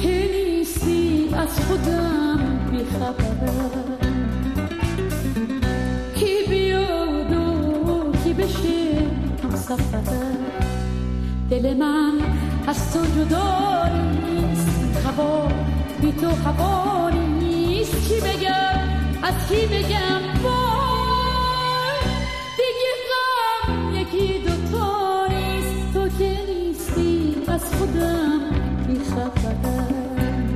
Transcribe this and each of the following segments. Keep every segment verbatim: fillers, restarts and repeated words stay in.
که نیستی از خودم بیخبرم، کی بیاد و کی بشه هم سفرم. دل من از تو جدا نیست، هوا بی تو هوا نیست. کی بگم از کی بگم وای، دیگه غم یکی دوتا نیست. تو که نیستی از خودم بیخبرم،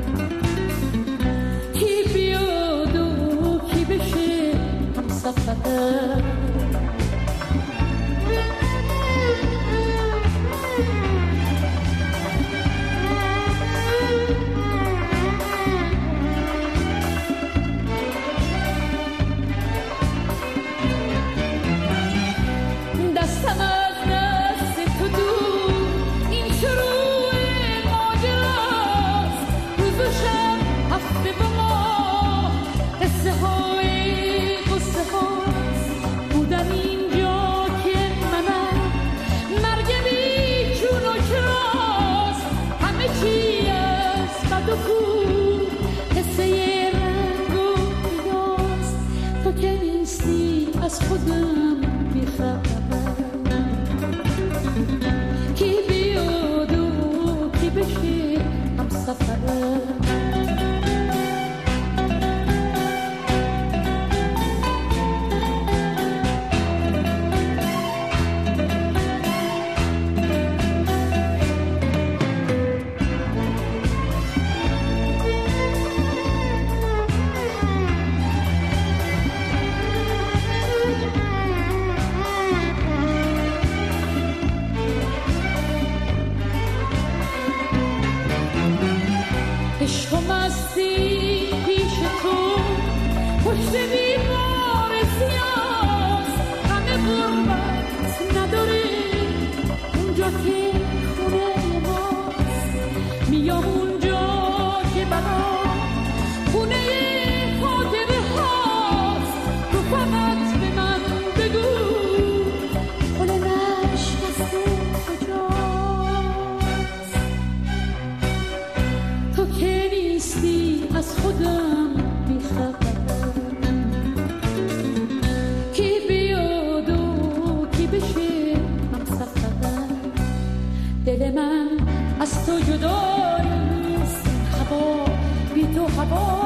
کی بیاد و کی بشه هم سفرم. از خودم بیخبرم، کی بیاد و کی بشه هم سفرم. عشق و مستی پیش تو پشت دیوار سیاست، همه غربت نداره اونجا که خونه ماست. میام اونجا که برا خونه خاطره هاست. تو فقط به من بگو پل نشکسته کجاست. تو که نیستی از خودم بیخبرم، کی بیاد و کی بشه هم سفرم. دل من از تو جدا نیست، هوا بی تو هوا